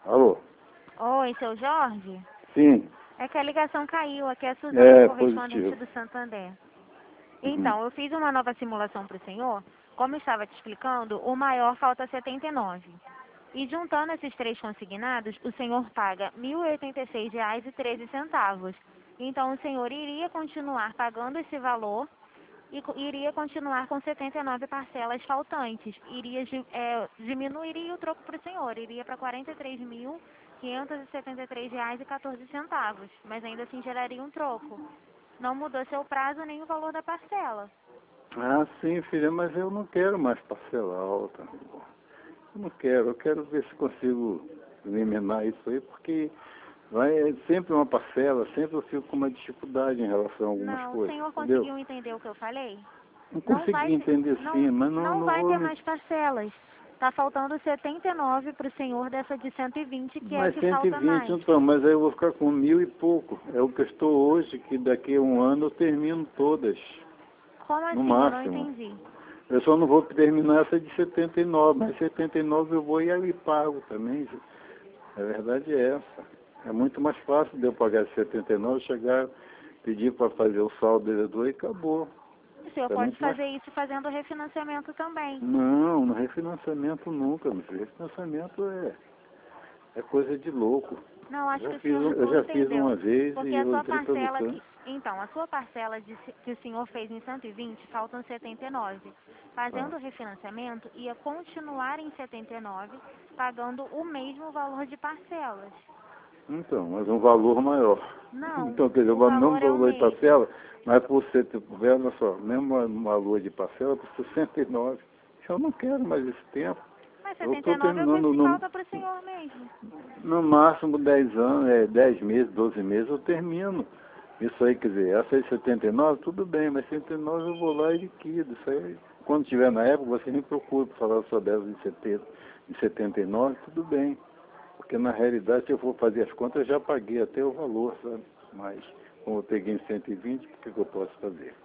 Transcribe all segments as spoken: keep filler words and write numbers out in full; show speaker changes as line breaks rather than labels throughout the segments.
Alô?
Oi, seu Jorge?
Sim.
É que a ligação caiu, aqui é a Suzana,
É,
correspondente
positivo.
do Santander.
Uhum.
Então, eu fiz uma nova simulação para o senhor. Como eu estava te explicando, o maior falta setenta e nove. E juntando esses três consignados, o senhor paga mil e oitenta e seis reais e treze centavos. Então, o senhor iria continuar pagando esse valor e co- iria continuar com setenta e nove parcelas faltantes. Iria di- é, diminuiria o troco para o senhor, iria para quarenta e três mil quinhentos e setenta e três reais e quatorze centavos, mas ainda assim geraria um troco. Não mudou seu prazo nem o valor da parcela.
Ah, sim, filha, mas eu não quero mais parcela alta. Eu não quero, eu quero ver se consigo eliminar isso aí, porque vai é sempre uma parcela, sempre eu fico com uma dificuldade em relação a algumas
Não, o
coisas,
senhor
entendeu?
conseguiu entender o que eu falei?
Não
Não vai
consegui
ter,
entender sim,
não,
mas não,
não
não
vai
vou
ter
me...
mais parcelas. Tá faltando setenta e nove para o senhor dessa de cento e vinte, que é a
Mas
que
cento e
falta
vinte,
mais.
então, mas aí eu vou ficar com mil e pouco. É o que eu estou hoje, que daqui a um ano eu termino todas,
Como
no
assim? Eu não
máximo.
entendi.
Eu só não vou terminar essa de setenta e nove, mas setenta e nove eu vou e aí pago também. A verdade é essa. É muito mais fácil de eu pagar setenta e nove, chegar, pedir para fazer o saldo devedor e acabou.
O senhor
É
pode
muito mais...
fazer isso fazendo refinanciamento também.
Não, no refinanciamento nunca, meu filho. Refinanciamento é, é coisa de louco.
Não, acho
Já
que o
fiz,
senhor
um- eu
não
já fiz
entendeu.
uma vez e
Porque a
eu
sua
entrei pelo
parcela
canto.
que. Então, a sua parcela de, se- que o senhor fez em cento e vinte, faltam setenta e nove.
Ah,
Fazendo o refinanciamento, ia continuar em setenta e nove, pagando o mesmo valor de parcelas.
então, mas um valor maior.
Não,
Então, quer dizer,
o
o mesmo
valor é o
valor de
mesmo.
parcela, mas por ser, tipo, olha só, mesmo valor de parcela por sessenta e nove. Eu não quero mais esse tempo.
Mas
Eu
setenta
estou
e nove é o
terminando
que
no,
falta para o senhor mesmo.
no máximo dez anos, é, dez meses, doze meses, eu termino. Isso aí, quer dizer, essa aí setenta e nove, tudo bem, mas setenta e nove eu vou lá e liquido. Isso aí, quando tiver na época, você me procura para falar sobre essa de setenta, de setenta e nove, tudo bem. Porque na realidade, se eu for fazer as contas, eu já paguei até o valor, sabe? Mas, como eu peguei em cento e vinte, o que, que eu posso fazer?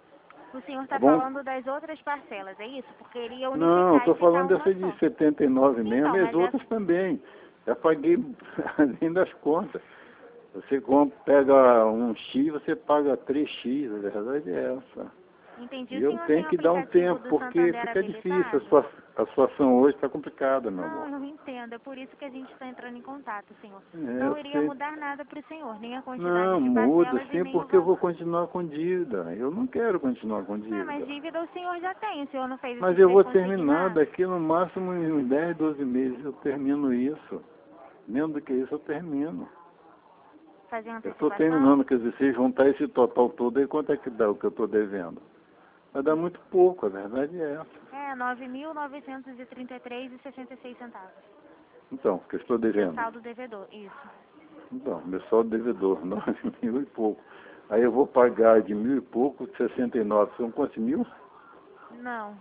O senhor
Tá
está
bom?
falando das outras parcelas, é isso? Porque iria
Não, eu
unificar e
estou
ficar
falando
uma
dessa
só.
de setenta e nove mesmo,
Então,
e as
mas essa.
outras também. Já paguei além das contas. Você compra, pega um X, você paga três X, a verdade é essa.
Entendi.
E
O
eu
senhor tem
tenho
o
que dar um
aplicativo
tempo,
do
porque
Santander
fica difícil. A,
habilitado?
situa- a situação hoje está complicada, meu
Não,
amor.
eu entendo. É por isso que a gente está entrando em contato, senhor.
É, eu
Não iria
sei.
mudar nada para o senhor, nem a quantidade
Não,
de
muda
parcelas e
sim,
nem o
porque eu vou
valor.
continuar com dívida. Eu não quero continuar com
Não, mas
dívida.
dívida o senhor já tem. O senhor não fez
Mas
esses
eu
três
vou terminar,
consignados?
daqui no máximo em uns dez, doze meses eu termino isso. Menos do que isso eu termino.
Fazer
Eu estou
antecipação?
terminando, quer dizer, se juntar esse total todo aí, quanto é que dá o que eu estou devendo? Vai dar muito pouco, a verdade é essa.
É, nove mil novecentos e trinta e três reais e sessenta e seis centavos.
Então, o que eu estou
Seu
devendo?
saldo devedor, isso.
Então, meu saldo devedor, nove mil e pouco. Aí eu vou pagar de mil e pouco, de sessenta e nove. São quantos mil?
Não.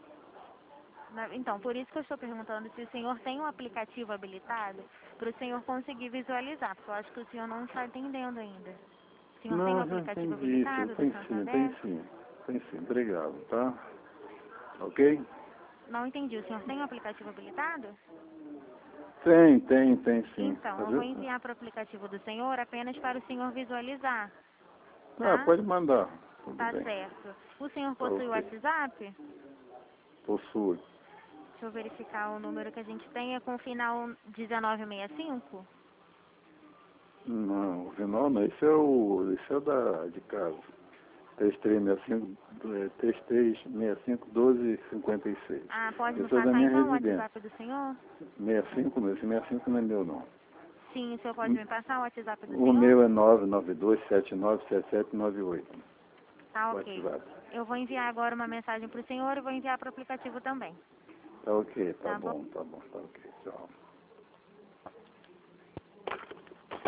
Na- Então, por isso que eu estou perguntando se o senhor tem um aplicativo habilitado para o senhor conseguir visualizar, porque eu acho que o senhor não está entendendo ainda. O senhor tem um
Não, já
aplicativo
entendi isso.
habilitado do
Tem sim, tem
Santander?
sim. Tem sim, obrigado, tá? Ok?
Não entendi. O senhor tem um aplicativo habilitado?
Tem, tem, tem sim.
Então,
Tá
eu vou
vendo?
enviar para o aplicativo do senhor apenas para o senhor visualizar,
Ah,
tá?
pode mandar. Tudo
Tá
bem.
certo. O senhor
Tá
possui o
ok.
WhatsApp?
Possui.
Deixa eu verificar o número que a gente tem. É com o final dezenove sessenta e cinco?
Não, o final não. Esse é o. Esse é da de casa. três três seis cinco, é, três três seis cinco, doze cinquenta e seis.
Ah, pode me
Esse é da
passar
minha
então o
residência.
WhatsApp do senhor?
sessenta e cinco não, esse sessenta e cinco não é meu não.
Sim, o senhor pode me passar o WhatsApp do
O
senhor?
meu é nove nove dois sete nove sete sete nove oito.
Tá ok.
WhatsApp.
Eu vou enviar agora uma mensagem para o senhor e vou enviar para o aplicativo também.
Tá ok, tá
Tá bom?
bom, tá bom, tá ok. Tchau.